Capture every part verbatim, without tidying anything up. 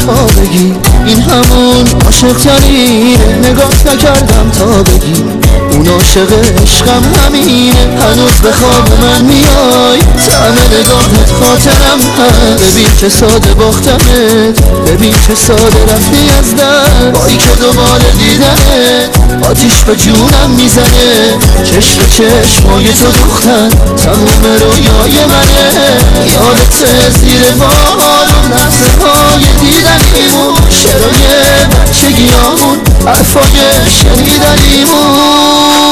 تا بگی این همون عاشق ترینه، نگاه نکردم تا بگی اون عاشق عشقم همینه. هنوز به خواب من میای، طعم نگاهت خاطرم هست. ببین چه ساده باختمت، ببین چه ساده رفتی از دست. بایی که دوباره دیدنه آتیش به جونم میزنه. چشم چشمای تو دوختن تموم رویای منه. یادت زیر بارون لحظه های دیدنیمون، شعرهای بچگیامون، حرفای شنیدنیمون.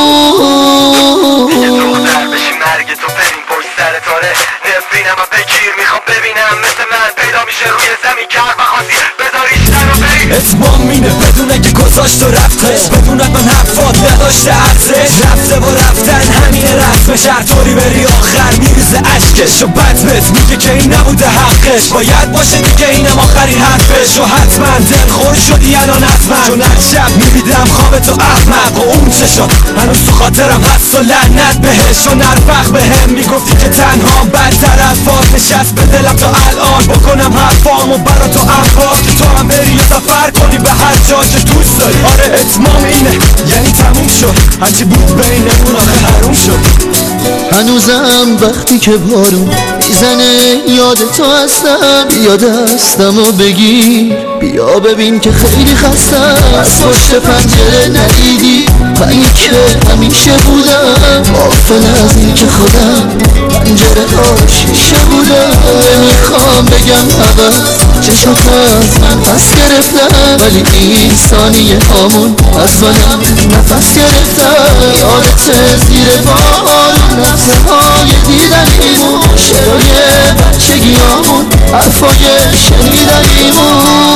دختر بشی مرگ تو بریم پشت سر تاره، نفرینم و بگیر میخوام ببینم مثل من پیدا میشه روی زمین که هر بخواستی بذاریش در رو بری. اتمام مینه بدونه که گذاشت و رفتش، بدونت من حرفات نداشته ارزش. رفته و رفتن همینه رسمش، هر طوری بری آخر میریزه اشکش. و بدمت میگه که این نبوده حقش، باید باشه دیگه اینم آخرین حرفش. و حتما دلخور شدی الان حتما، چون هر شب میبیدم خواب تو احمق. و اون چه شد هنوز تو خاطرم هست و لعنت بهش. و نرفق بهم میگفتی که تنها بدتر از فات نشست به دلم تا الان. بکنم حرفامو برا تو انبار که تو هم بری و سفر کنی به هر جا که دوست داری. آره اتمام اینه یعنی تموم شد، هرچی بود بینمون آخه حروم شد. هنوزم وقتی که بارون میزنه یاد تو هستم. بیا دستمو بگیر، بیا ببین که خیلی خستم. از پشت پنجره ندیدی من که همیشه بودم، غافل از این که خودم پنجره ها شیشه بودم. نمیخوام بگم عوض چشات از من پس گرفتم، ولی این ثانیه هامون از منم نفس گرفتم. یادت زیر بارون لحظه های دیدنیمون، شعرهای بچگیامون، حرفای شنیدنیمون.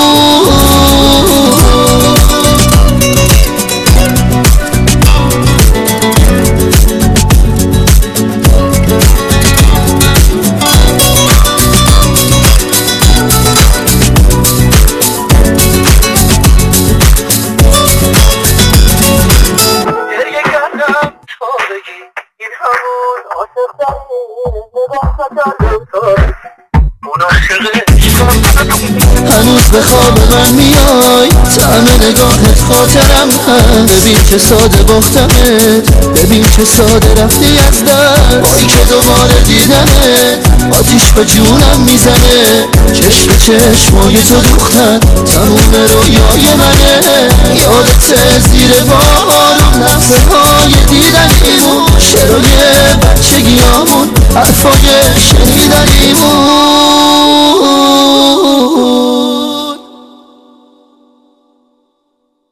هنوز به خواب من میای، طعم نگاهت خاطرم هست. ببین چه ساده باختمت، ببین چه ساده رفتی از دست. بایی که دوباره دیدنت آتیش به جونم میزنه. چشم چشمای تو دوختن تموم رویای منه. یادت زیر بارون لحظه های دیدنیمون، شعرهای بچگیامون، حرفای شنیدنیمون.